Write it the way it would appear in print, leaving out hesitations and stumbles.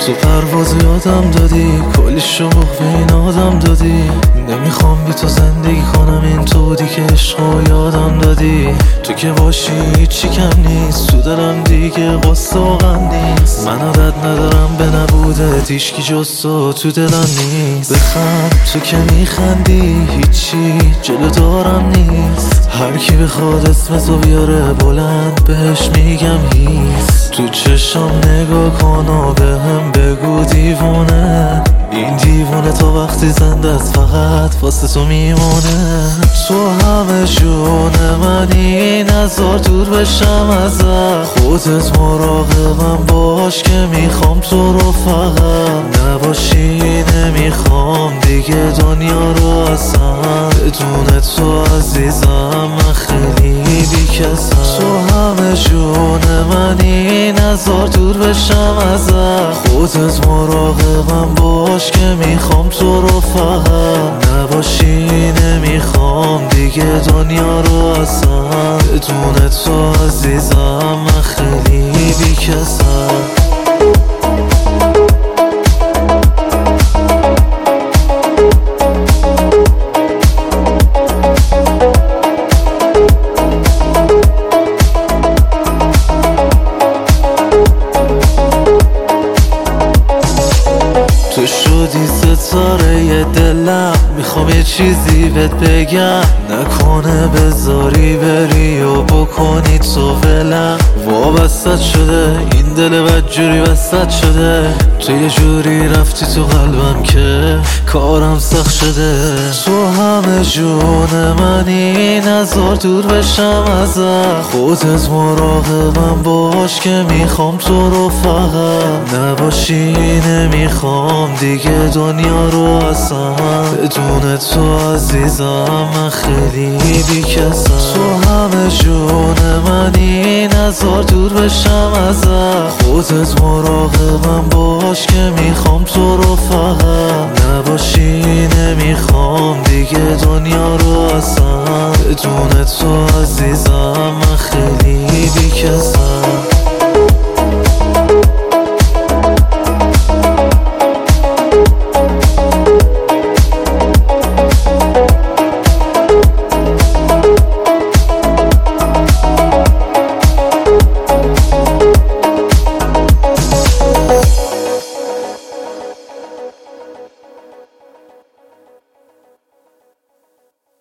تو پرواز یادم دادی، کلی شوق به این آدم دادی. نمیخوام بی تو زندگی کنم، این تو بودی که عشقو یادم دادی. تو که باشی هیچی کم نیست، تو دلم دیگه قصه و غم نیست. من عادت ندارم به نبوده هیچکی جز تو دلم نیست. بخند تو که میخندی، هیچی جلو دارم نیست. هر کی بخواد اسم تو بیاره بلند بهش میگم هیست. تو چشم نگاه کن و بهم بگو دیوونه، این دیوونه تا وقتی زنده است فقط واسه تو میمونه. تو همه جون منی، نذار دور بشم ازت. خودت مراقبم باش که میخوام تو رو فقط نباشی. نمیخوام دیگه دنیا رو اصلا، بدون تو عزیزم من خیلی بیکسم. تو همه جون منی، نذار دور بشم ازت. خودت مراقبم باش که میخوام تو رو فقط نباشی. نمیخوام دیگه دنیا رو اصلا، بدون تو عزیزم من خیلی بیکسم. تو شدی ستاره دلم، میخوام یه چیزی بهت بگم. نکنه بذاری بری و بکنی تو ولم. وابستت شده این دل بدجوری وسط شده. تو یه جوری رفتی تو قلبم که کارم سخت شده. تو همه جون منی، نذار دور بشم ازت. خودت مراقبم باش که میخوام تو رو فقط نباشی. نمیخوام دیگه دنیا رو اصلا، بدون تو عزیزم من خیلی بیکسم. تو همه جون منی، نذار دور بشم ازت. خودت مراقبم باش که میخوام تو رو فقط نباشی. نمیخوام دیگه دنیا رو اصلا، بدون تو عزیزم